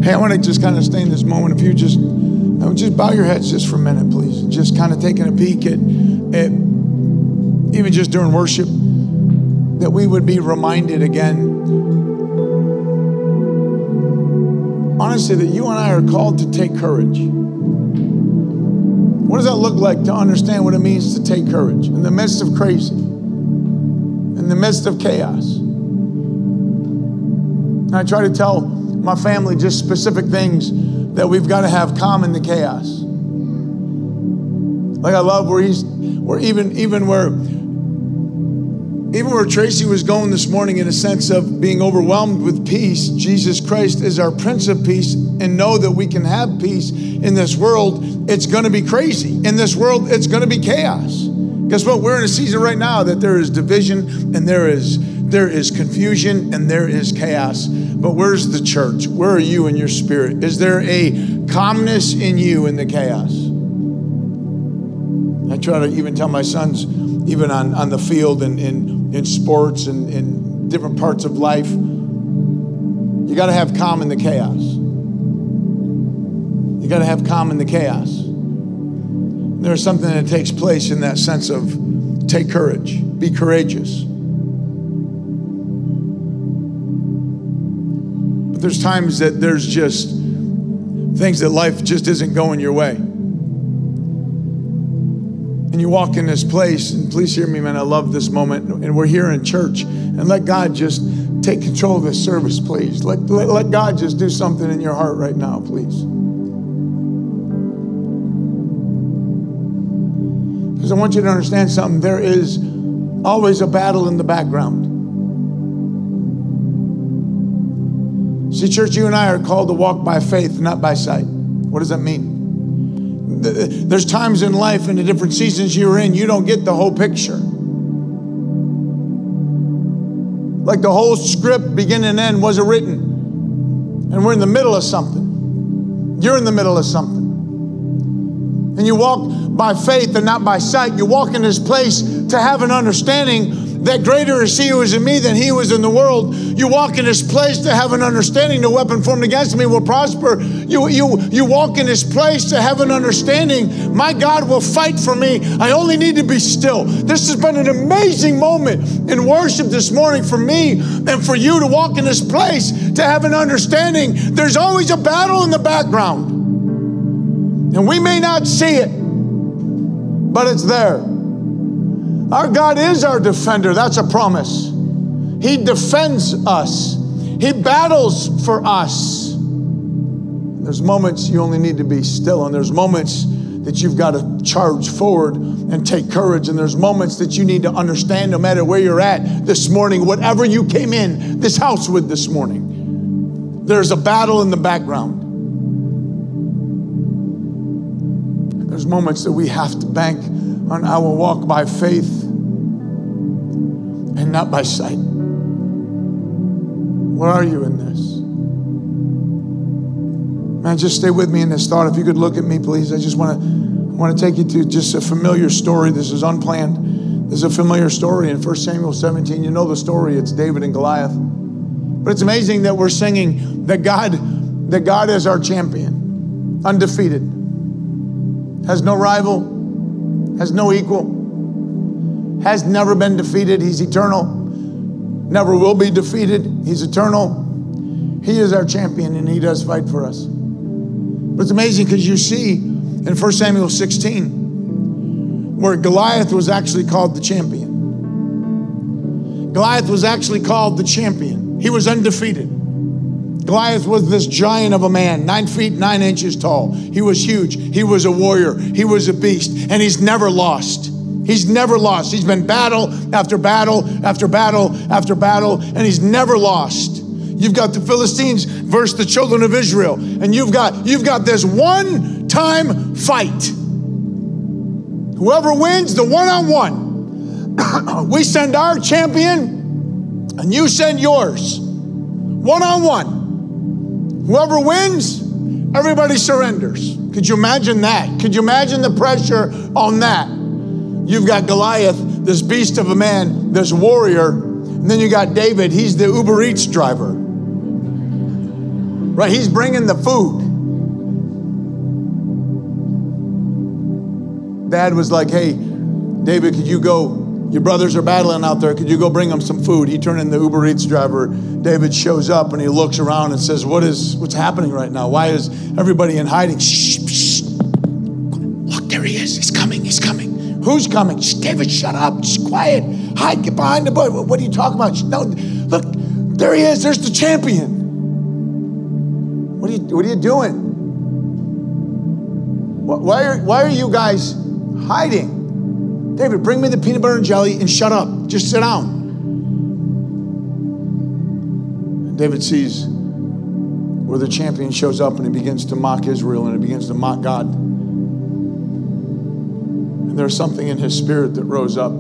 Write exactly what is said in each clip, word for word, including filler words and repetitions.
Hey, I want to just kind of stay in this moment. If you just, I would just bow your heads just for a minute, please. Just kind of taking a peek at, at even just during worship, that we would be reminded again, honestly, that you and I are called to take courage. What does that look like to understand what it means to take courage in the midst of crazy, in the midst of chaos? And I try to tell my family just specific things that we've got to have calm in the chaos. Like I love where he's, where even, even where, even where Tracy was going this morning in a sense of being overwhelmed with peace. Jesus Christ is our Prince of Peace, and know that we can have peace in this world. It's going to be crazy. In this world, it's going to be chaos. Guess what? We're in a season right now that there is division and there is there is confusion and there is chaos. But where's the church? Where are you in your spirit? Is there a calmness in you in the chaos? I try to even tell my sons, even on, on the field and in, in sports and in different parts of life, you got to have calm in the chaos. You got to have calm in the chaos. There's something that takes place in that sense of take courage, be courageous. But there's times that there's just things that life just isn't going your way. And you walk in this place, and please hear me, man, I love this moment. And we're here in church, and let God just take control of this service, please. Let, let, let God just do something in your heart right now, please. Because I want you to understand something. There is always a battle in the background. See, church, you and I are called to walk by faith, not by sight. What does that mean? There's times in life, in the different seasons you're in, you don't get the whole picture. Like the whole script, beginning and end, wasn't written. And we're in the middle of something. You're in the middle of something. And you walk by faith and not by sight. You walk in this place to have an understanding that greater is he who is in me than he who is in the world. You walk in this place to have an understanding no weapon formed against me will prosper. You, you, you walk in this place to have an understanding my God will fight for me. I only need to be still. This has been an amazing moment in worship this morning for me and for you to walk in this place to have an understanding. There's always a battle in the background. And we may not see it, but it's there. Our God is our defender. That's a promise. He defends us. He battles for us. There's moments you only need to be still, and there's moments that you've got to charge forward and take courage, and there's moments that you need to understand no matter where you're at this morning, whatever you came in this house with this morning, there's a battle in the background. There's moments that we have to bank on our walk by faith and not by sight. Where are you in this? Man, just stay with me in this thought. If you could look at me, please. I just want to I want to take you to just a familiar story. This is unplanned. This is a familiar story in First Samuel seventeen. You know the story. It's David and Goliath. But it's amazing that we're singing that God, that God is our champion, undefeated, has no rival, has no equal, has never been defeated. He's eternal, never will be defeated. He's eternal. He is our champion, and he does fight for us. But it's amazing because you see in First Samuel sixteen where Goliath was actually called the champion. Goliath was actually called the champion. He was undefeated. Goliath was this giant of a man, nine feet, nine inches tall. He was huge. He was a warrior. He was a beast, and he's never lost. He's never lost. He's been battle after battle after battle after battle, and he's never lost. You've got the Philistines versus the children of Israel, and you've got you've got this one-time fight. Whoever wins the one-on-one, we send our champion, and you send yours. One-on-one. Whoever wins, everybody surrenders. Could you imagine that? Could you imagine the pressure on that? You've got Goliath, this beast of a man, this warrior, and then you got David. He's the Uber Eats driver. Right? He's bringing the food. Dad was like, hey, David, could you go? Your brothers are battling out there. Could you go bring them some food? He turned in the Uber Eats driver. David shows up and he looks around and says, what is, what's happening right now? Why is everybody in hiding? Shh, shh. Look, there he is. He's coming. He's coming. Who's coming? Shh, David, shut up. Just quiet. Hide. Get behind the bush. What are you talking about? No, look, there he is. There's the champion. What are you, what are you doing? Why are, why are you guys hiding? David, bring me the peanut butter and jelly and shut up. Just sit down. And David sees where the champion shows up and he begins to mock Israel and he begins to mock God. And there's something in his spirit that rose up.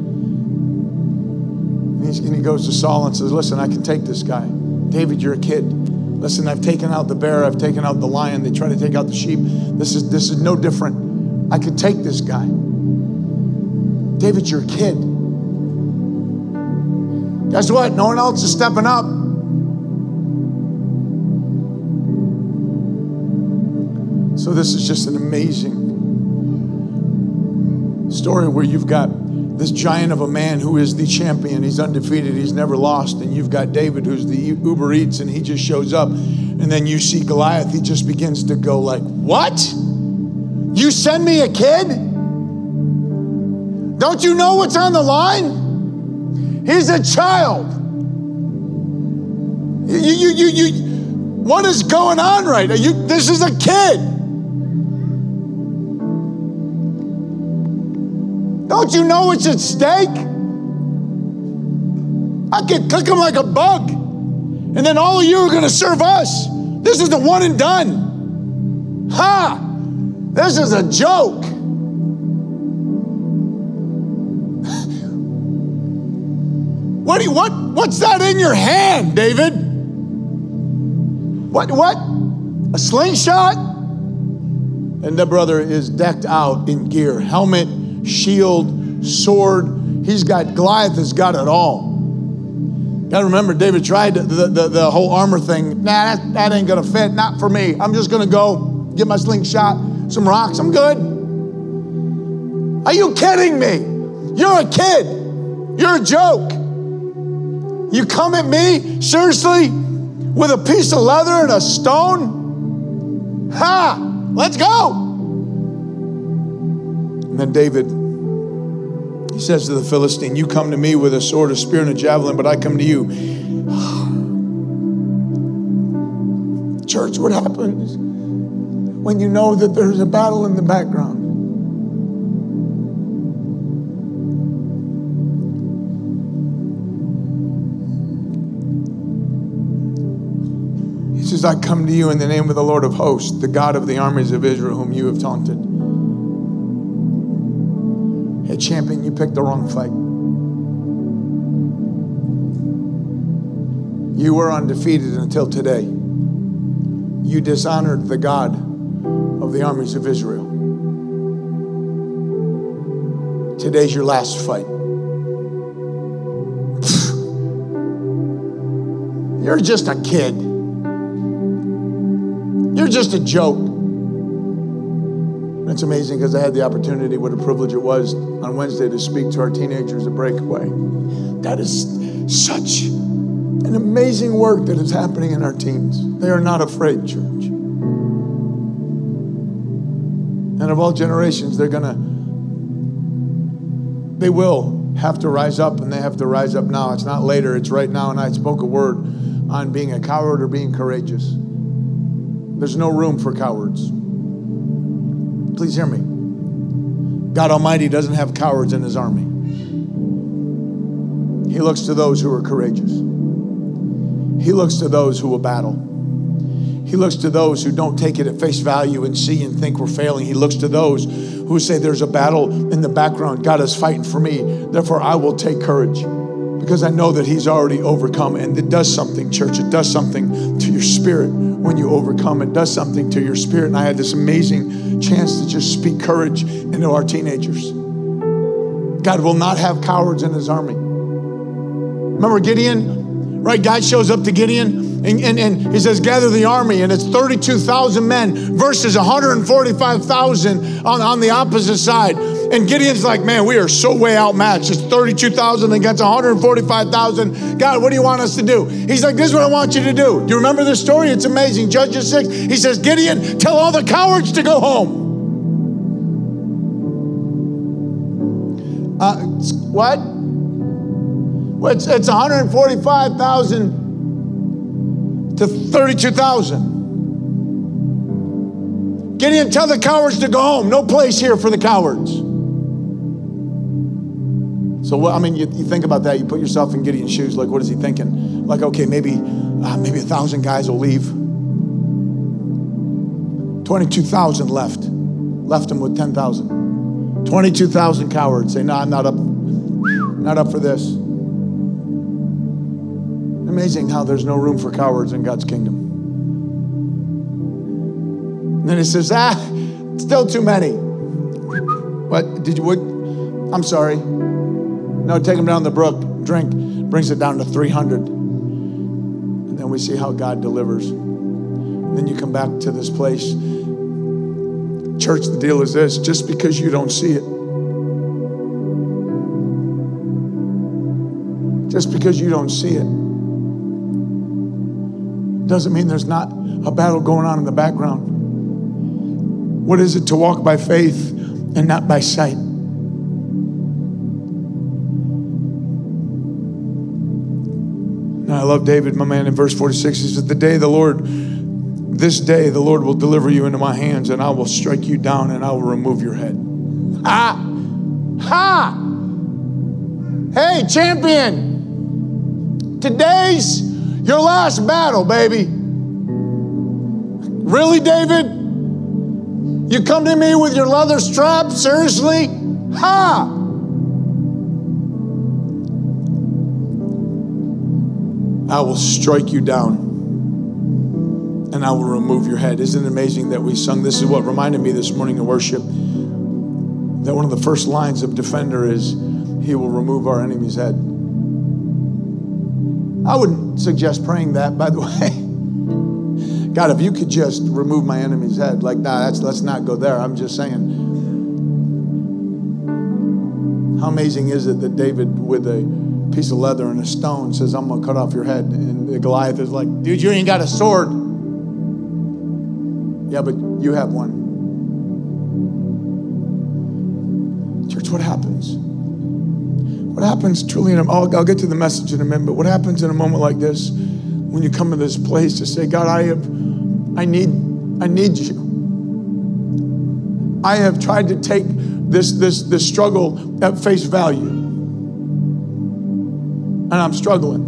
And, he's, and he goes to Saul and says, listen, I can take this guy. David, you're a kid. Listen, I've taken out the bear. I've taken out the lion. They try to take out the sheep. This is, this is no different. I could take this guy. David, you're a kid. Guess what? No one else is stepping up. So this is just an amazing story where you've got this giant of a man who is the champion. He's undefeated. He's never lost. And you've got David, who's the Uber Eats, and he just shows up. And then you see Goliath. He just begins to go like, what? You send me a kid? Don't you know what's on the line? He's a child. You, you, you, you, what is going on right now? You, this is a kid. Don't you know what's at stake? I could cook him like a bug. And then all of you are going to serve us. This is the one and done. Ha! This is a joke. What, do you, what, what's that in your hand, David? What, what? A slingshot? And the brother is decked out in gear. Helmet, shield, sword. He's got, Goliath has got it all. Got to remember, David tried the, the, the whole armor thing. Nah, that, that ain't going to fit. Not for me. I'm just going to go get my slingshot, some rocks. I'm good. Are you kidding me? You're a kid. You're a joke. You come at me, seriously, with a piece of leather and a stone? Ha! Let's go! And then David, he says to the Philistine, you come to me with a sword, a spear, and a javelin, but I come to you. Church, what happens when you know that there's a battle in the background? He says, I come to you in the name of the Lord of hosts, the God of the armies of Israel, whom you have taunted. Hey, champion, you picked the wrong fight. You were undefeated until today. You dishonored the God of the armies of Israel. Today's your last fight. You're just a kid. You're just a joke. It's amazing because I had the opportunity, what a privilege it was on Wednesday to speak to our teenagers at Breakaway. That is such an amazing work that is happening in our teens. They are not afraid, church. And of all generations, they're gonna, they will have to rise up, and they have to rise up now. It's not later, it's right now. And I spoke a word on being a coward or being courageous. There's no room for cowards. Please hear me. God Almighty doesn't have cowards in his army. He looks to those who are courageous. He looks to those who will battle. He looks to those who don't take it at face value and see and think we're failing. He looks to those who say there's a battle in the background. God is fighting for me. Therefore, I will take courage because I know that he's already overcome. And it does something, church. It does something to your spirit when you overcome. It does something to your spirit. And I had this amazing chance to just speak courage into our teenagers. God will not have cowards in his army. Remember Gideon, right? God shows up to Gideon And, and, and he says, gather the army, and it's thirty-two thousand men versus one hundred forty-five thousand on, on the opposite side. And Gideon's like, man, we are so way outmatched. It's thirty-two thousand against one hundred forty-five thousand. God, what do you want us to do? He's like, this is what I want you to do. Do you remember this story? It's amazing. Judges six, he says, Gideon, tell all the cowards to go home. Uh, what? Well, it's, it's one hundred forty-five thousand to thirty-two thousand. Gideon, tell the cowards to go home. No place here for the cowards. So, well, I mean, you, you think about that. You put yourself in Gideon's shoes. Like, what is he thinking? Like, okay, maybe, uh, maybe a thousand guys will leave. twenty-two thousand left. Left him with ten thousand. twenty-two thousand cowards say, no, I'm not up, not up for this. Amazing how there's no room for cowards in God's kingdom. And then he says, ah, still too many. What, did you, what? I'm sorry. No, take them down the brook, drink, brings it down to three hundred. And then we see how God delivers. And then you come back to this place. Church, the deal is this, just because you don't see it, just because you don't see it, doesn't mean there's not a battle going on in the background. What is it to walk by faith and not by sight? And I love David, my man, in verse forty-six. He says, the day the Lord, this day the Lord will deliver you into my hands, and I will strike you down and I will remove your head. Ha! Ha! Hey, champion. Today's your last battle, baby. Really, David? You come to me with your leather strap? Seriously? Ha! I will strike you down and I will remove your head. Isn't it amazing that we sung? This is what reminded me this morning in worship, that one of the first lines of Defender is, he will remove our enemy's head. I wouldn't suggest praying that, by the way. God, if you could just remove my enemy's head, like, nah, that's, let's not go there. I'm just saying, how amazing is it that David, with a piece of leather and a stone, says, I'm going to cut off your head. And Goliath is like, dude, you ain't got a sword. Yeah, but you have one. Church, what happens? What happens truly, in a, I'll, I'll get to the message in a minute, but what happens in a moment like this, when you come to this place to say, God, I have, I need, I need you. I have tried to take this, this, this struggle at face value, and I'm struggling.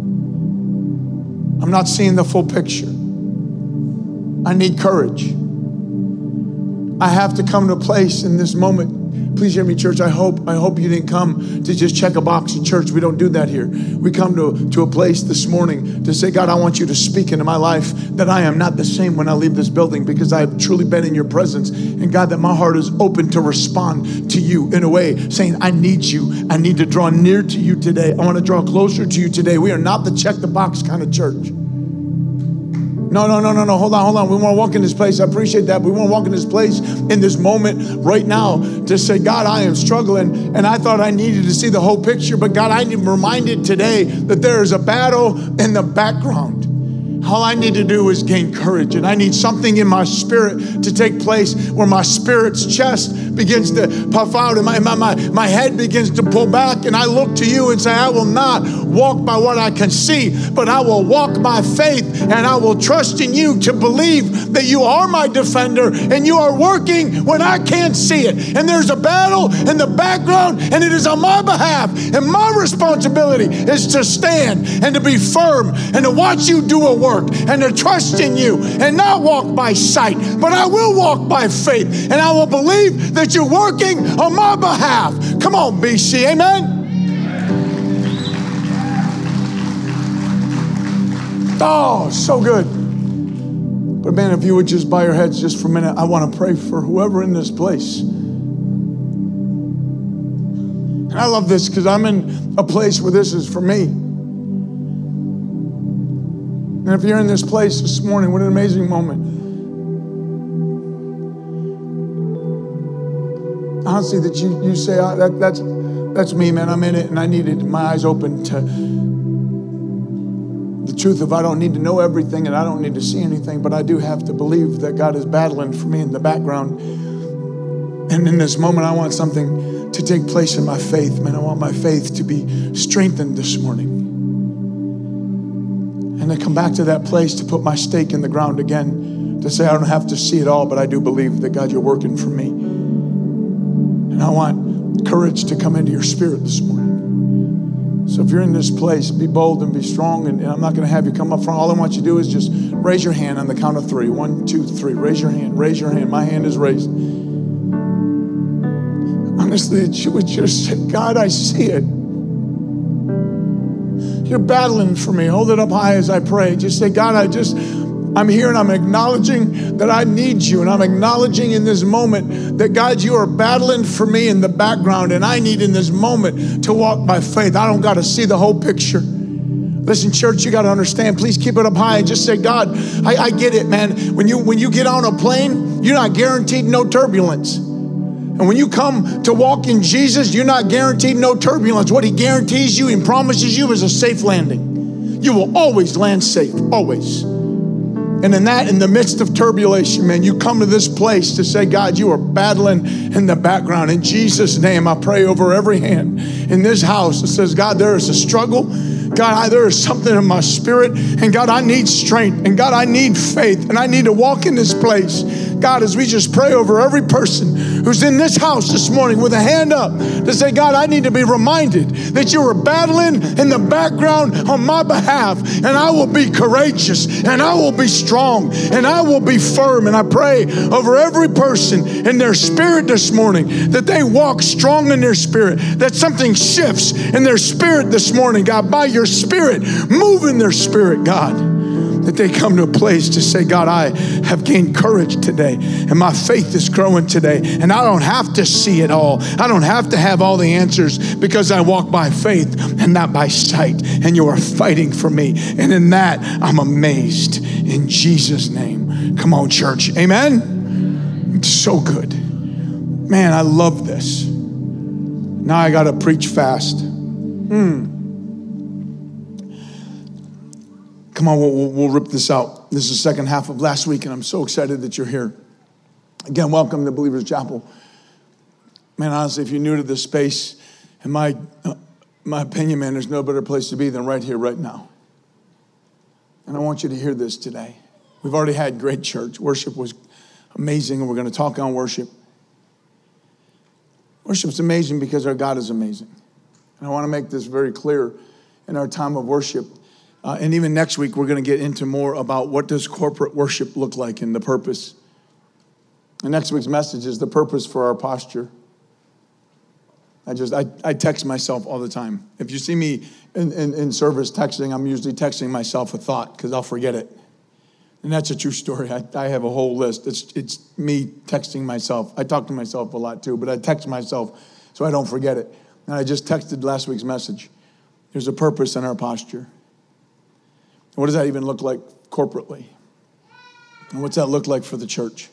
I'm not seeing the full picture. I need courage. I have to come to a place in this moment. Please hear me, church. I hope, I hope you didn't come to just check a box in church. We don't do that here. We come to, to a place this morning to say, God, I want you to speak into my life that I am not the same when I leave this building, because I have truly been in your presence. And God, that my heart is open to respond to you in a way, saying, I need you. I need to draw near to you today. I want to draw closer to you today. We are not the check the box kind of church. No, no, no, no, no. Hold on, hold on. We want to walk in this place. I appreciate that. But we want to walk in this place in this moment right now to say, God, I am struggling. And I thought I needed to see the whole picture. But God, I need reminded today that there is a battle in the background. All I need to do is gain courage. And I need something in my spirit to take place where my spirit's chest begins to puff out and my, my, my, my head begins to pull back. And I look to you and say, I will not walk by what I can see, but I will walk by faith, and I will trust in you to believe that you are my defender and you are working when I can't see it. And there's a battle in the background, and it is on my behalf. And my responsibility is to stand and to be firm and to watch you do a work and to trust in you and not walk by sight, but I will walk by faith, and I will believe that you're working on my behalf. Come on, B C, amen? Oh, so good. But man, if you would just bow your heads just for a minute, I want to pray for whoever in this place. And I love this because I'm in a place where this is for me. And if you're in this place this morning, what an amazing moment. Honestly, that you, you say, oh, that, that's, that's me, man. I'm in it, and I needed my eyes open to the truth of I don't need to know everything, and I don't need to see anything, but I do have to believe that God is battling for me in the background. And in this moment, I want something to take place in my faith, man. I want my faith to be strengthened this morning. And to come back to that place to put my stake in the ground again, to say I don't have to see it all, but I do believe that, God, you're working for me. And I want courage to come into your spirit this morning. So if you're in this place, be bold and be strong. And, and I'm not going to have you come up front. All I want you to do is just raise your hand on the count of three. One, two, three. Raise your hand. Raise your hand. My hand is raised. Honestly, that you would just say, God, I see it. You're battling for me. Hold it up high as I pray. Just say, God, I just... I'm here and I'm acknowledging that I need you. And I'm acknowledging in this moment that, God, you are battling for me in the background. And I need in this moment to walk by faith. I don't got to see the whole picture. Listen, church, you got to understand. Please keep it up high and just say, God, I, I get it, man. When you, when you get on a plane, you're not guaranteed no turbulence. And when you come to walk in Jesus, you're not guaranteed no turbulence. What he guarantees you and promises you is a safe landing. You will always land safe, always. And in that, in the midst of turbulation, man, you come to this place to say, God, you are battling in the background. In Jesus' name, I pray over every hand in this house that says, God, there is a struggle. God, I, there is something in my spirit. And God, I need strength. And God, I need faith. And I need to walk in this place. God, as we just pray over every person who's in this house this morning with a hand up to say, God, I need to be reminded that you are battling in the background on my behalf, and I will be courageous, and I will be strong, and I will be firm. And I pray over every person in their spirit this morning that they walk strong in their spirit, that something shifts in their spirit this morning, God, by your spirit, move in their spirit, God. That they come to a place to say, God, I have gained courage today, and my faith is growing today, and I don't have to see it all. I don't have to have all the answers because I walk by faith and not by sight, and you are fighting for me. And in that, I'm amazed in Jesus' name. Come on, church. Amen? It's so good. Man, I love this. Now I got to preach fast. Hmm. Come on, we'll, we'll rip this out. This is the second half of last week, and I'm so excited that you're here. Again, welcome to Believers Chapel. Man, honestly, if you're new to this space, in my, uh, my opinion, man, there's no better place to be than right here, right now. And I want you to hear this today. We've already had great church. Worship was amazing, and we're going to talk on worship. Worship's amazing because our God is amazing. And I want to make this very clear in our time of worship. Uh, and even next week, we're going to get into more about what does corporate worship look like and the purpose. And next week's message is the purpose for our posture. I just, I, I text myself all the time. If you see me in, in, in service texting, I'm usually texting myself a thought because I'll forget it. And that's a true story. I, I have a whole list. It's, it's me texting myself. I talk to myself a lot too, but I text myself so I don't forget it. And I just texted last week's message. There's a purpose in our posture. What does that even look like corporately? And what's that look like for the church?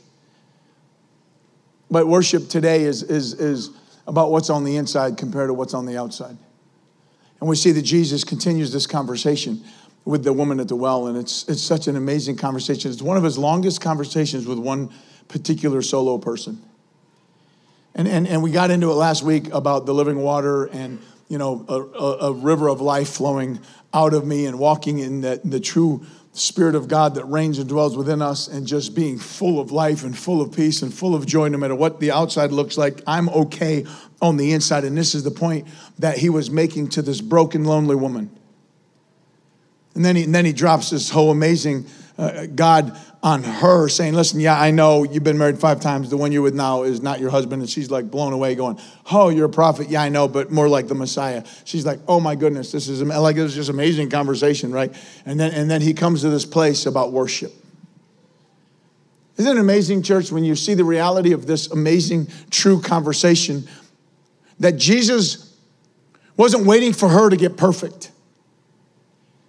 But worship today is, is, is about what's on the inside compared to what's on the outside. And we see that Jesus continues this conversation with the woman at the well, and it's, it's such an amazing conversation. It's one of his longest conversations with one particular solo person. And, and, and we got into it last week about the living water and, you know, a, a, a river of life flowing out of me and walking in the, the true Spirit of God that reigns and dwells within us and just being full of life and full of peace and full of joy no matter what the outside looks like. I'm okay on the inside. And this is the point that he was making to this broken, lonely woman. And then he, and then he drops this whole amazing uh, God on her saying, listen, yeah, I know you've been married five times. The one you're with now is not your husband. And she's like blown away going, oh, you're a prophet. Yeah, I know, but more like the Messiah. She's like, oh my goodness, this is like, it was just amazing conversation, right? And then, and then he comes to this place about worship. Isn't it amazing, church, when you see the reality of this amazing, true conversation that Jesus wasn't waiting for her to get perfect.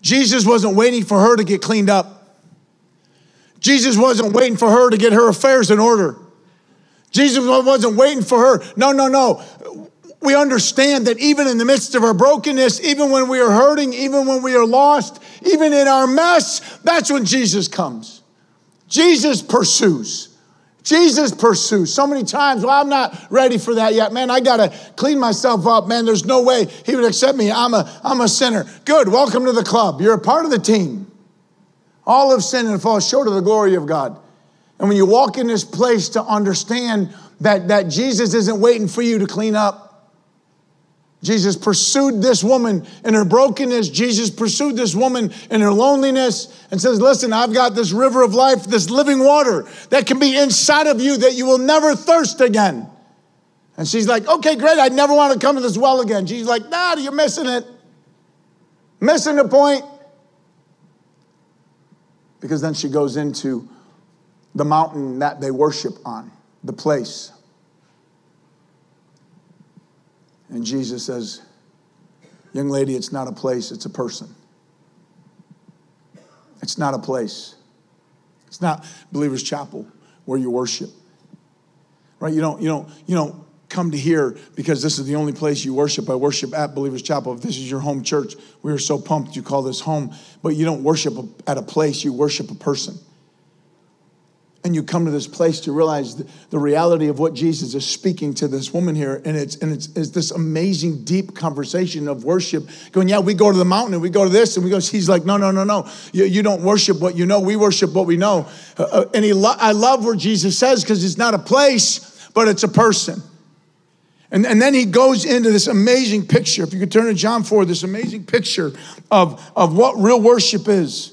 Jesus wasn't waiting for her to get cleaned up. Jesus wasn't waiting for her to get her affairs in order. Jesus wasn't waiting for her. No, no, no. We understand that even in the midst of our brokenness, even when we are hurting, even when we are lost, even in our mess, that's when Jesus comes. Jesus pursues. Jesus pursues. So many times, well, I'm not ready for that yet. Man, I got to clean myself up. Man, there's no way he would accept me. I'm a, I'm a sinner. Good, welcome to the club. You're a part of the team. All have sinned and fall short of the glory of God. And when you walk in this place to understand that, that Jesus isn't waiting for you to clean up. Jesus pursued this woman in her brokenness. Jesus pursued this woman in her loneliness and says, listen, I've got this river of life, this living water that can be inside of you that you will never thirst again. And she's like, okay, great. I never want to come to this well again. Jesus like, nah, you're missing it. Missing the point. Because then she goes into the mountain that they worship on, the place. And Jesus says, young lady, it's not a place, it's a person. It's not a place. It's not Believers Chapel where you worship. Right? You don't, you don't, you don't come to here because this is the only place you worship. I worship at Believers Chapel. If this is your home church, we are so pumped you call this home. But you don't worship at a place, you worship a person. And you come to this place to realize the, the reality of what Jesus is speaking to this woman here. And it's and it's, it's this amazing, deep conversation of worship. Going, yeah, we go to the mountain and we go to this. And we go, he's like, no, no, no, no. You, you don't worship what you know. We worship what we know. Uh, uh, and he lo- I love where Jesus says, because it's not a place, but it's a person. And, and then he goes into this amazing picture. If you could turn to John four, this amazing picture of, of what real worship is.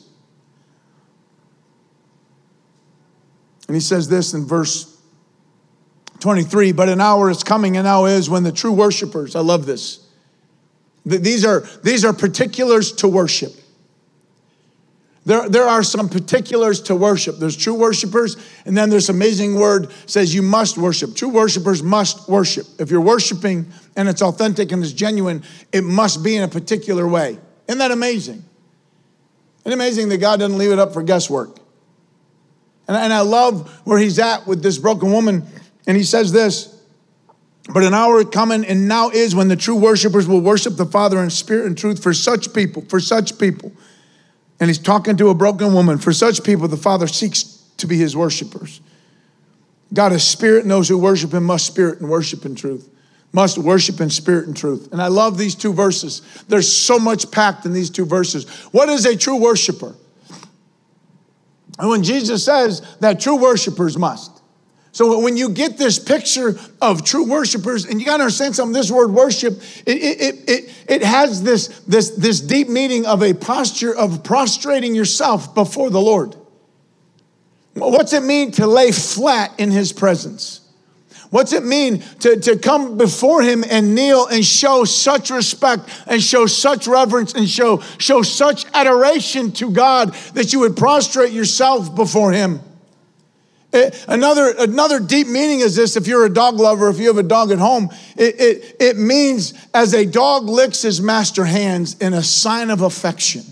And he says this in verse twenty-three, but an hour is coming and now is when the true worshipers, I love this. These are, these are particulars to worship. There, there are some particulars to worship. There's true worshipers, and then this amazing word says you must worship. True worshipers must worship. If you're worshiping and it's authentic and it's genuine, it must be in a particular way. Isn't that amazing? Isn't it amazing that God doesn't leave it up for guesswork? And, and I love where he's at with this broken woman, and he says this, but an hour is coming and now is when the true worshipers will worship the Father in spirit and truth. For such people, for such people. And he's talking to a broken woman. For such people, the Father seeks to be his worshipers. God is spirit, and those who worship him must spirit and worship in truth. Must worship in spirit and truth. And I love these two verses. There's so much packed in these two verses. What is a true worshiper? And when Jesus says that true worshipers must. So when you get this picture of true worshipers, and you got to understand something, this word worship, it, it, it, it has this, this, this deep meaning of a posture of prostrating yourself before the Lord. What's it mean to lay flat in his presence? What's it mean to, to come before him and kneel and show such respect and show such reverence and show, show such adoration to God that you would prostrate yourself before him? It, another, another deep meaning is this. If you're a dog lover, if you have a dog at home, it, it, it means as a dog licks his master's hands in a sign of affection.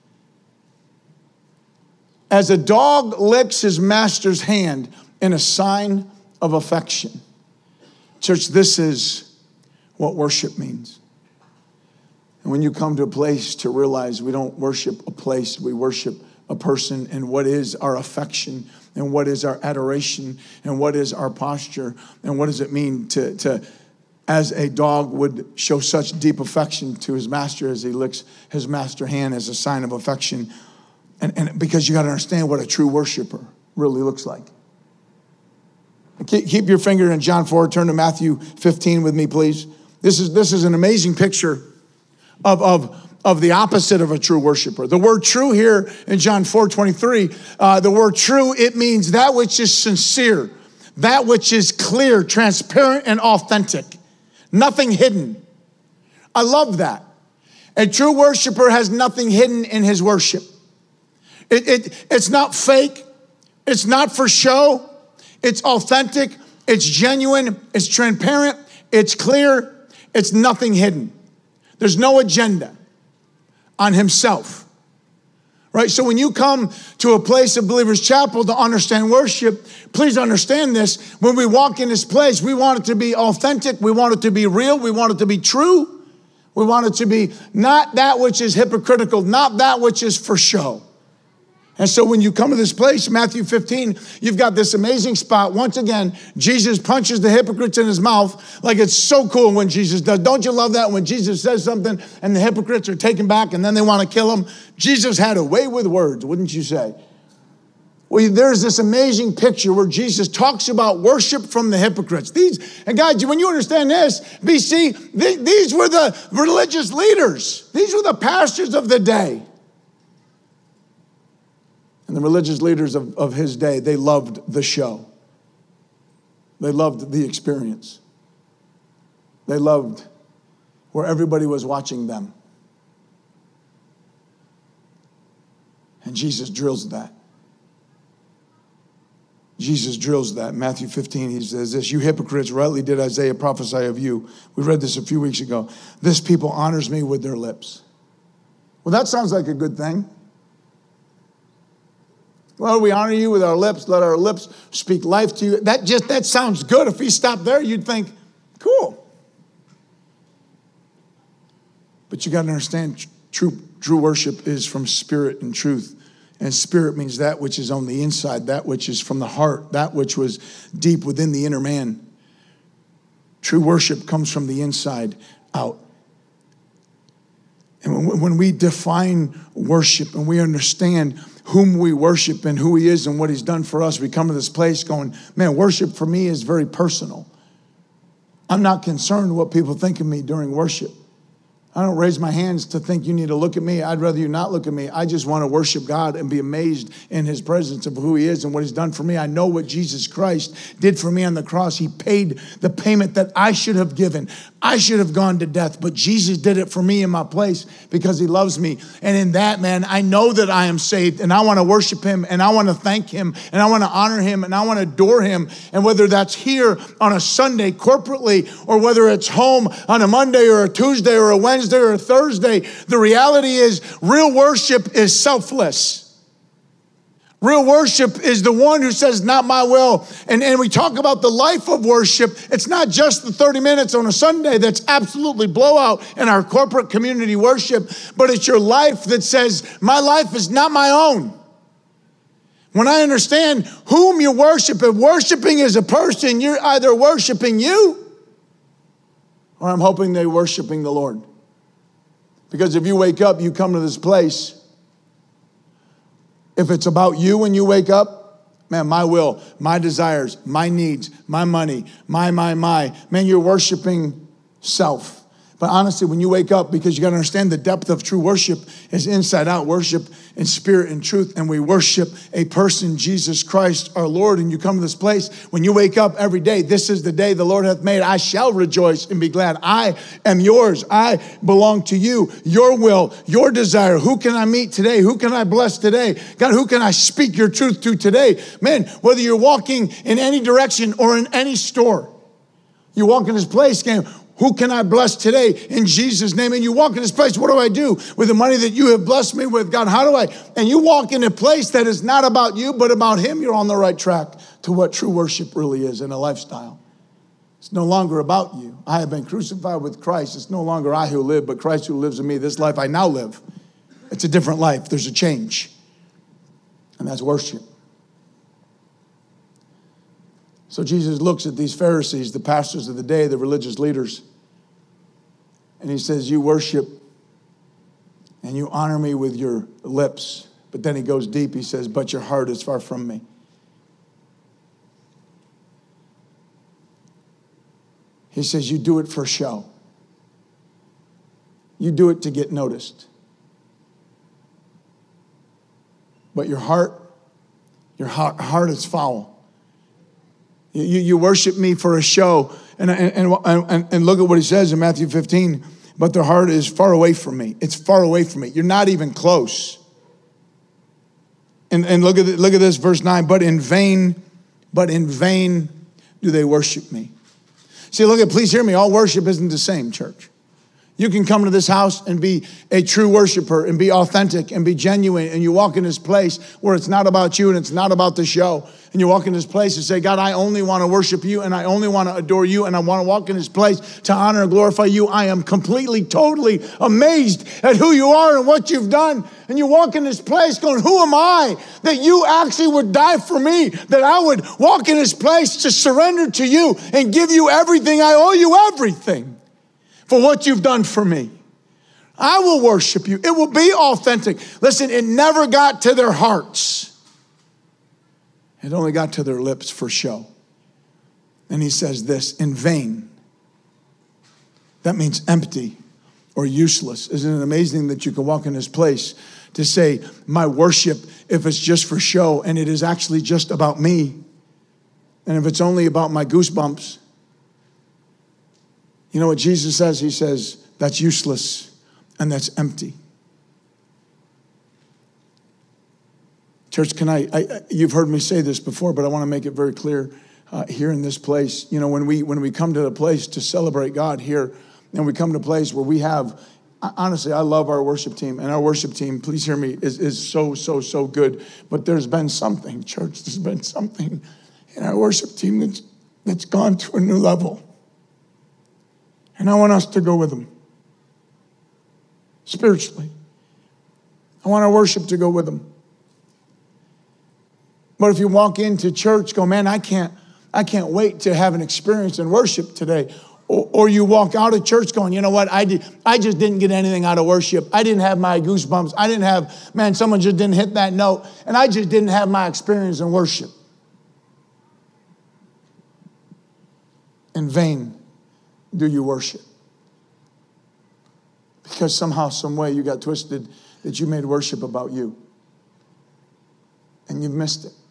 As a dog licks his master's hand in a sign of affection. Church, this is what worship means. And when you come to a place to realize we don't worship a place, we worship a person, and what is our affection, and what is our adoration, and what is our posture, and what does it mean to, to as a dog would show such deep affection to his master as he licks his master's hand as a sign of affection. And, and because you got to understand what a true worshiper really looks like. Keep your finger in John four. Turn to Matthew fifteen with me, please. This is, this is an amazing picture of, of, of the opposite of a true worshiper. The word true here in John four twenty-three, uh, the word true, it means that which is sincere, that which is clear, transparent, and authentic. Nothing hidden. I love that. A true worshiper has nothing hidden in his worship. It, it, it's not fake. It's not for show. It's authentic, it's genuine, it's transparent, it's clear, it's nothing hidden. There's no agenda on himself. right? So when you come to a place of Believers Chapel to understand worship, please understand this. When we walk in this place, we want it to be authentic. We want it to be real. We want it to be true. We want it to be not that which is hypocritical, not that which is for show. And so when you come to this place, Matthew fifteen, you've got this amazing spot. Once again, Jesus punches the hypocrites in his mouth. Like, it's so cool when Jesus does. Don't you love that when Jesus says something and the hypocrites are taken back and then they want to kill him? Jesus had a way with words, wouldn't you say? Well, there's this amazing picture where Jesus talks about worship from the hypocrites. These, and guys, when you understand this, B C, these were the religious leaders. These were the pastors of the day. And the religious leaders of, of his day, they loved the show. They loved the experience. They loved where everybody was watching them. And Jesus drills that. Jesus drills that. Matthew fifteen, he says this, you hypocrites, rightly did Isaiah prophesy of you. We read this a few weeks ago. This people honors me with their lips. Well, that sounds like a good thing. Lord, we honor you with our lips. Let our lips speak life to you. That just, that sounds good. If he stopped there, you'd think, cool. But you got to understand, true, true worship is from spirit and truth. And spirit means that which is on the inside, that which is from the heart, that which was deep within the inner man. True worship comes from the inside out. And when we define worship and we understand whom we worship and who he is and what he's done for us, we come to this place going, man, worship for me is very personal. I'm not concerned what people think of me during worship. I don't raise my hands to think you need to look at me. I'd rather you not look at me. I just want to worship God and be amazed in his presence of who he is and what he's done for me. I know what Jesus Christ did for me on the cross. He paid the payment that I should have given. I should have gone to death, but Jesus did it for me in my place because he loves me. And in that, man, I know that I am saved and I want to worship him and I want to thank him and I want to honor him and I want to adore him. And whether that's here on a Sunday corporately or whether it's home on a Monday or a Tuesday or a Wednesday or a Thursday, the reality is real worship is selfless. Real worship is the one who says, not my will. And, and we talk about the life of worship. It's not just the thirty minutes on a Sunday that's absolutely blowout in our corporate community worship, but it's your life that says, my life is not my own. When I understand whom you worship, if worshiping is a person, you're either worshiping you or I'm hoping they're worshiping the Lord. Because if you wake up, you come to this place, if it's about you when you wake up, man, my will, my desires, my needs, my money, my, my, my, man, you're worshiping self. But honestly, when you wake up, because you got to understand the depth of true worship is inside out worship in spirit and truth. And we worship a person, Jesus Christ, our Lord. And you come to this place, when you wake up every day, this is the day the Lord hath made. I shall rejoice and be glad. I am yours. I belong to you. Your will, your desire. Who can I meet today? Who can I bless today? God, who can I speak your truth to today? Man, whether you're walking in any direction or in any store, you walk in this place, game. Who can I bless today in Jesus' name? And you walk in this place, what do I do with the money that you have blessed me with? God, how do I? And you walk in a place that is not about you, but about him. You're on the right track to what true worship really is in a lifestyle. It's no longer about you. I have been crucified with Christ. It's no longer I who live, but Christ who lives in me. This life I now live. It's a different life. There's a change. And that's worship. So Jesus looks at these Pharisees, the pastors of the day, the religious leaders, and he says, you worship and you honor me with your lips. But then he goes deep. He says, but your heart is far from me. He says, you do it for show. You do it to get noticed. But your heart, your heart, heart is foul. You, you worship me for a show. And, and, and, and look at what he says in Matthew fifteen. But their heart is far away from me. It's far away from me. You're not even close. And, and look at the, look at this, verse nine. But in vain, but in vain do they worship me. See, look at, please hear me. All worship isn't the same, church. You can come to this house and be a true worshiper and be authentic and be genuine. And you walk in this place where it's not about you and it's not about the show. And you walk in this place and say, God, I only want to worship you and I only want to adore you. And I want to walk in this place to honor and glorify you. I am completely, totally amazed at who you are and what you've done. And you walk in this place going, who am I that you actually would die for me? That I would walk in this place to surrender to you and give you everything. I owe you everything for what you've done for me. I will worship you. It will be authentic. Listen, it never got to their hearts. It only got to their lips for show. And he says this, in vain. That means empty or useless. Isn't it amazing that you can walk in this place to say, my worship, if it's just for show, and it is actually just about me, and if it's only about my goosebumps, you know what Jesus says? He says, that's useless and that's empty. Church, can I, I, you've heard me say this before, but I want to make it very clear uh, here in this place. You know, when we when we come to the place to celebrate God here, and we come to a place where we have, honestly, I love our worship team, and our worship team, please hear me, is, is so, so, so good. But there's been something, church, there's been something in our worship team that's, that's gone to a new level. And I want us to go with them. Spiritually. I want our worship to go with them. But if you walk into church, go, man, I can't, I can't wait to have an experience in worship today. Or, or you walk out of church going, you know what, I did, I just didn't get anything out of worship. I didn't have my goosebumps. I didn't have, man, someone just didn't hit that note. And I just didn't have my experience in worship. In vain do you worship. Because somehow, some way you got twisted that you made worship about you. And you've missed it.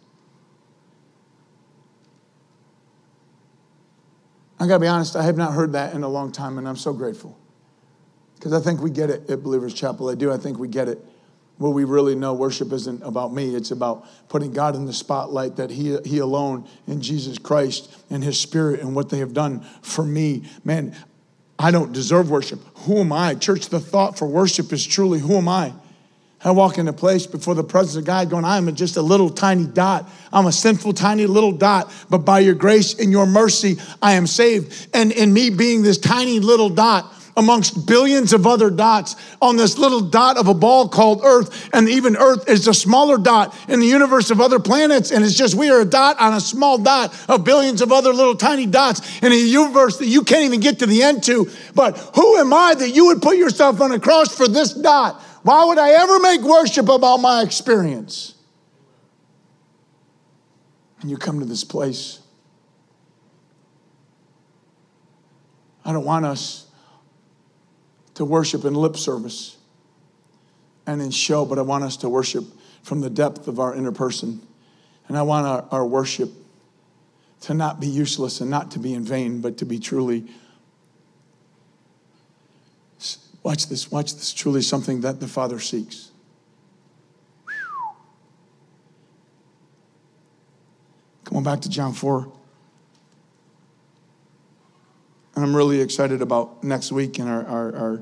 I got to be honest, I have not heard that in a long time, and I'm so grateful. Because I think we get it at Believers Chapel. I do. I think we get it. Well, we really know worship isn't about me. It's about putting God in the spotlight, that he, he alone in Jesus Christ and his Spirit and what they have done for me. Man, I don't deserve worship. Who am I? Church, the thought for worship is truly, who am I? I walk into a place before the presence of God going, I'm just a little tiny dot. I'm a sinful, tiny little dot. But by your grace and your mercy, I am saved. And in me being this tiny little dot amongst billions of other dots on this little dot of a ball called Earth, and even Earth is a smaller dot in the universe of other planets, and it's just we are a dot on a small dot of billions of other little tiny dots in a universe that you can't even get to the end to. But who am I that you would put yourself on a cross for this dot? Why would I ever make worship about my experience? And you come to this place. I don't want us to worship in lip service and in show, but I want us to worship from the depth of our inner person. And I want our, our worship to not be useless and not to be in vain, but to be truly, watch this, watch this, truly something that the Father seeks. Come on back to John four. And I'm really excited about next week and our, our, our,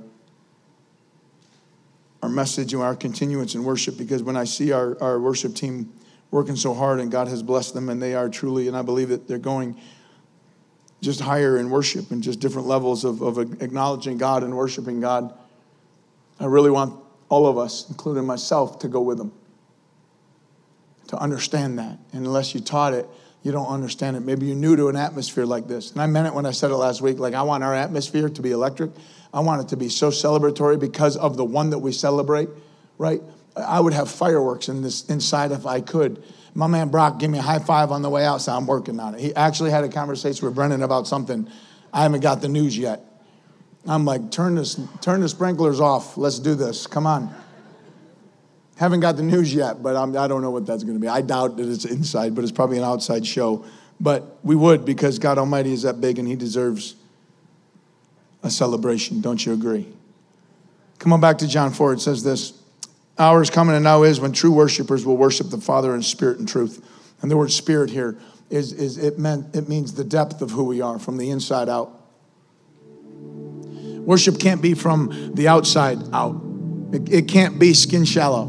our message and our continuance in worship, because when I see our, our worship team working so hard and God has blessed them and they are truly, and I believe that they're going just higher in worship and just different levels of, of acknowledging God and worshiping God. I really want all of us, including myself, to go with them, to understand that. And unless you taught it, you don't understand it. Maybe you're new to an atmosphere like this. And I meant it when I said it last week. Like, I want our atmosphere to be electric. I want it to be so celebratory because of the one that we celebrate, right? I would have fireworks in this inside if I could. My man Brock gave me a high five on the way out, so I'm working on it. He actually had a conversation with Brendan about something. I haven't got the news yet. I'm like, turn this, turn the sprinklers off. Let's do this. Come on. Haven't got the news yet, but I'm, I don't know what that's going to be. I doubt that it's inside, but it's probably an outside show. But we would, because God Almighty is that big and he deserves a celebration. Don't you agree? Come on back to John four. It says this: hour is coming and now is when true worshipers will worship the Father in spirit and truth. And the word spirit here is, is it meant it means the depth of who we are from the inside out. Worship can't be from the outside out. It, it can't be skin shallow.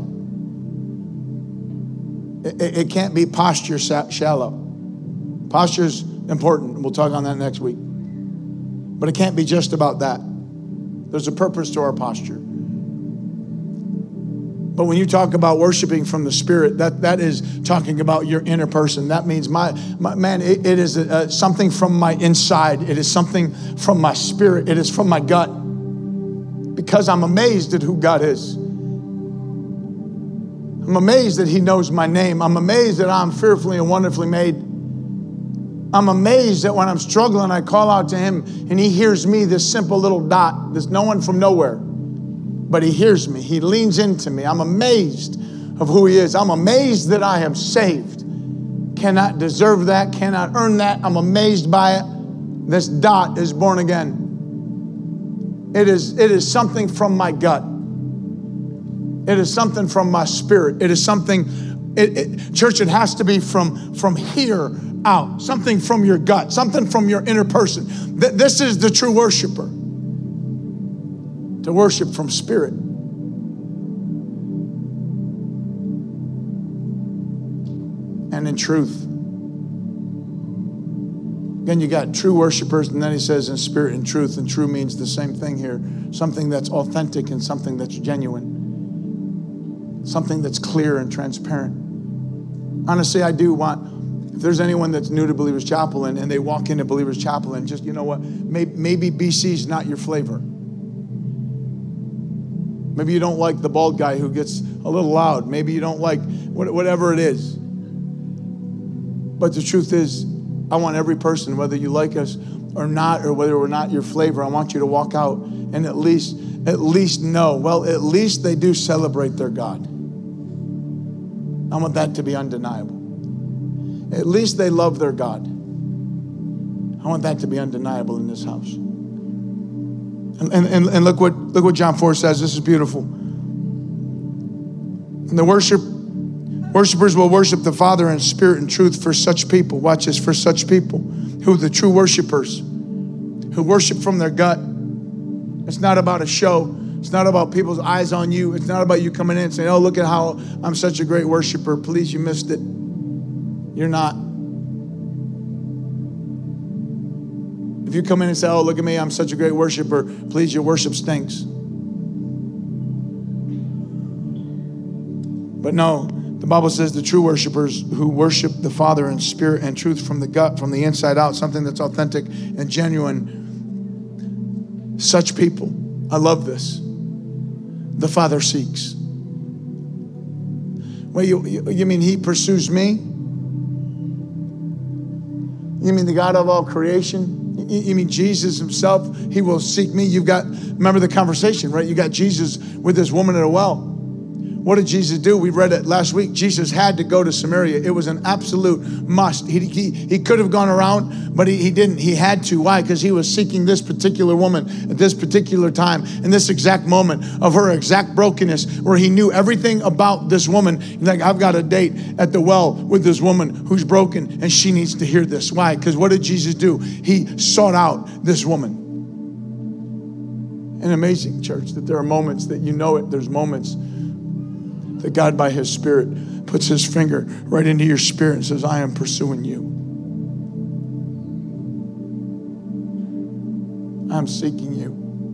It, it, it can't be posture shallow. Posture's important. We'll talk on that next week. But it can't be just about that. There's a purpose to our posture. But when you talk about worshiping from the Spirit, that, that is talking about your inner person. That means, my, my man, it, it is a, a, something from my inside. It is something from my spirit. It is from my gut. Because I'm amazed at who God is. I'm amazed that He knows my name. I'm amazed that I'm fearfully and wonderfully made. I'm amazed that when I'm struggling, I call out to Him and He hears me, this simple little dot, this no one from nowhere. But He hears me. He leans into me. I'm amazed of who He is. I'm amazed that I am saved. Cannot deserve that. Cannot earn that. I'm amazed by it. This dot is born again. It is, it is something from my gut. It is something from my spirit. It is something, it, it, church, it has to be from, from here out. Something from your gut. Something from your inner person. Th- this is the true worshiper. To worship from spirit. And in truth. Again, you got true worshipers, and then he says in spirit and truth, and true means the same thing here. Something that's authentic and something that's genuine. Something that's clear and transparent. Honestly, I do want, if there's anyone that's new to Believers Chapel and, and they walk into Believers Chapel and just, you know what, maybe, maybe B C's not your flavor. Maybe you don't like the bald guy who gets a little loud. Maybe you don't like whatever it is. But the truth is, I want every person, whether you like us or not, or whether we're not your flavor, I want you to walk out and at least, at least know, well, at least they do celebrate their God. I want that to be undeniable. At least they love their God. I want that to be undeniable in this house. And, and, and look what look what John four says. This is beautiful. And the worship worshipers will worship the Father in spirit and truth for such people. Watch this, for such people who are the true worshipers, who worship from their gut. It's not about a show. It's not about people's eyes on you. It's not about you coming in and saying, oh, look at how I'm such a great worshiper. Please, you missed it. You're not. If you come in and say, oh, look at me, I'm such a great worshiper, please, your worship stinks. But no, the Bible says the true worshipers who worship the Father in spirit and truth from the gut, from the inside out, something that's authentic and genuine. Such people, I love this, the Father seeks. Wait, you, you, you mean He pursues me? You mean the God of all creation? You mean Jesus Himself? He will seek me. You've got, remember the conversation, right? You got Jesus with this woman at a well. What did Jesus do? We read it last week. Jesus had to go to Samaria. It was an absolute must. He, he, he could have gone around, but he, he didn't. He had to. Why? Because he was seeking this particular woman at this particular time, in this exact moment of her exact brokenness, where he knew everything about this woman. He's like, I've got a date at the well with this woman who's broken, and she needs to hear this. Why? Because what did Jesus do? He sought out this woman. And amazing, church, that there are moments that you know it. There's moments that God, by His Spirit, puts His finger right into your spirit and says, I am pursuing you. I'm seeking you.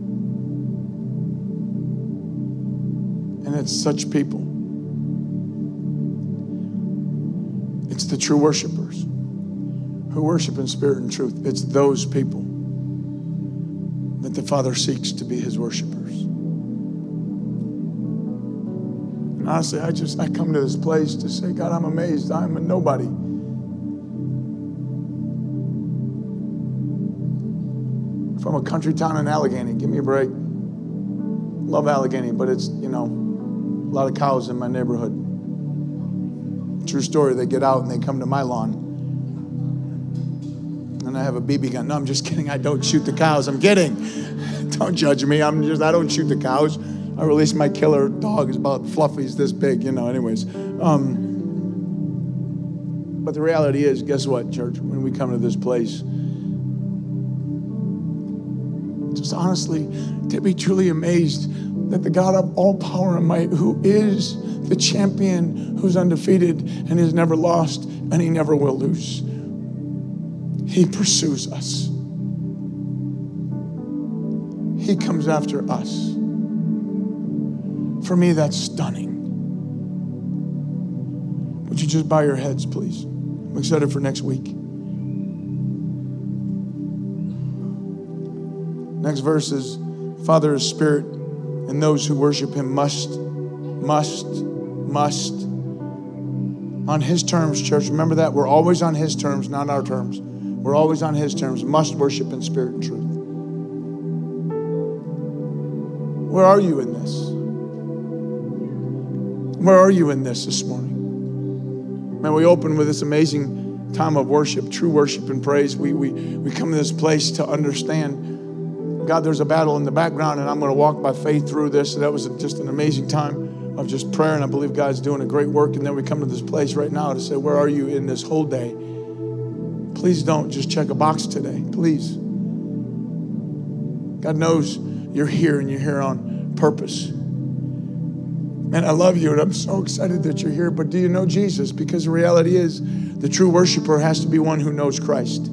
And it's such people. It's the true worshipers who worship in spirit and truth. It's those people that the Father seeks to be His worshipers. And honestly, I just, I come to this place to say, God, I'm amazed. I'm a nobody. From a country town in Allegheny. Give me a break. Love Allegheny, but it's, you know, a lot of cows in my neighborhood. True story. They get out and they come to my lawn. And I have a B B gun. No, I'm just kidding. I don't shoot the cows. I'm kidding. Don't judge me. I'm just, I don't shoot the cows. I released my killer dog. It's about Fluffy's this big, you know, anyways. Um, but the reality is, guess what, church? When we come to this place, to just honestly to be truly amazed that the God of all power and might, who is the champion, who's undefeated and has never lost and he never will lose, he pursues us. He comes after us. For me, that's stunning. Would you just bow your heads, please? I'm excited for next week. Next verse is, Father is spirit, and those who worship him must, must, must. On his terms, church. Remember that. We're always on his terms, not our terms. We're always on his terms. Must worship in spirit and truth. Where are you in this? Where are you in this this morning? Man, we open with this amazing time of worship, true worship and praise. We, we, we come to this place to understand, God, there's a battle in the background, and I'm going to walk by faith through this. So that was just an amazing time of just prayer, and I believe God's doing a great work. And then we come to this place right now to say, where are you in this whole day? Please don't just check a box today. Please. God knows you're here, and you're here on purpose. Man, I love you, and I'm so excited that you're here. But do you know Jesus? Because the reality is, the true worshiper has to be one who knows Christ.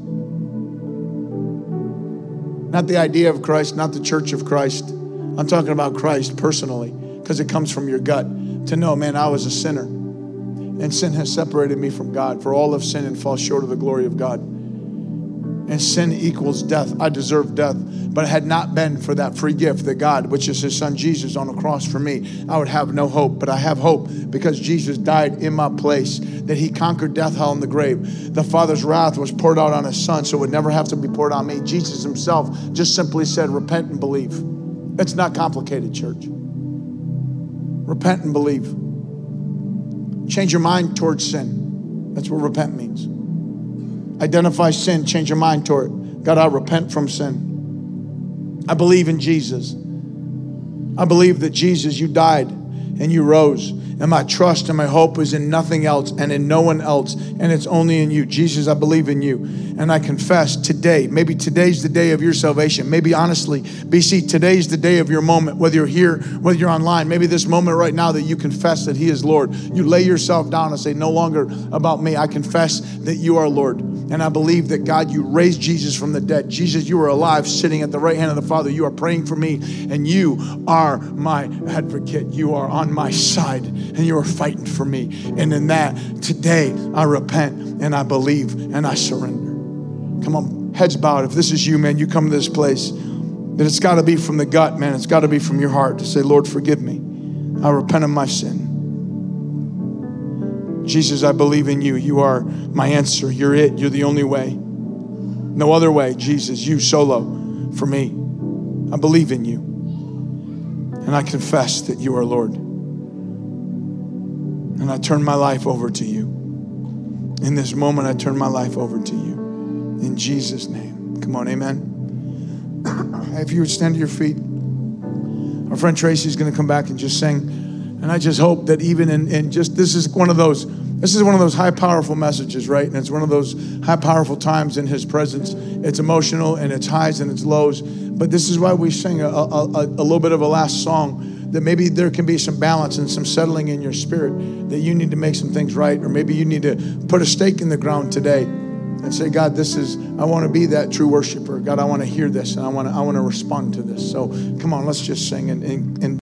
Not the idea of Christ, not the church of Christ. I'm talking about Christ personally, because it comes from your gut to know, man, I was a sinner, and sin has separated me from God. For all have sinned and fall short of the glory of God. And sin equals death. I deserve death. But had it not been for that free gift that God, which is his son Jesus on the cross for me, I would have no hope. But I have hope because Jesus died in my place, that he conquered death, hell, and the grave. The Father's wrath was poured out on his son, so it would never have to be poured on me. Jesus himself just simply said, repent and believe. It's not complicated, church. Repent and believe. Change your mind towards sin. That's what repent means. Identify sin, change your mind toward it. God, I repent from sin. I believe in Jesus. I believe that Jesus, you died and you rose. And my trust and my hope is in nothing else and in no one else. And it's only in you. Jesus, I believe in you. And I confess today, maybe today's the day of your salvation. Maybe honestly, B C, today's the day of your moment, whether you're here, whether you're online. Maybe this moment right now that you confess that he is Lord. You lay yourself down and say, no longer about me. I confess that you are Lord. And I believe that, God, you raised Jesus from the dead. Jesus, you are alive, sitting at the right hand of the Father. You are praying for me, and you are my advocate. You are on my side, and you are fighting for me. And in that, today, I repent, and I believe, and I surrender. Come on, heads bowed. If this is you, man, you come to this place, that it's got to be from the gut, man. It's got to be from your heart to say, Lord, forgive me. I repent of my sin. Jesus, I believe in you. You are my answer. You're it. You're the only way. No other way. Jesus, you solo for me. I believe in you. And I confess that you are Lord. And I turn my life over to you. In this moment, I turn my life over to you. In Jesus' name. Come on, amen. If you would stand to your feet. Our friend Tracy is going to come back and just sing. And I just hope that even in, in just, this is one of those, this is one of those high, powerful messages, right? And it's one of those high, powerful times in his presence. It's emotional and it's highs and it's lows. But this is why we sing a, a, a, a little bit of a last song, that maybe there can be some balance and some settling in your spirit, that you need to make some things right. Or maybe you need to put a stake in the ground today and say, God, this is, I want to be that true worshiper. God, I want to hear this and I want to, I want to respond to this. So come on, let's just sing and, and, and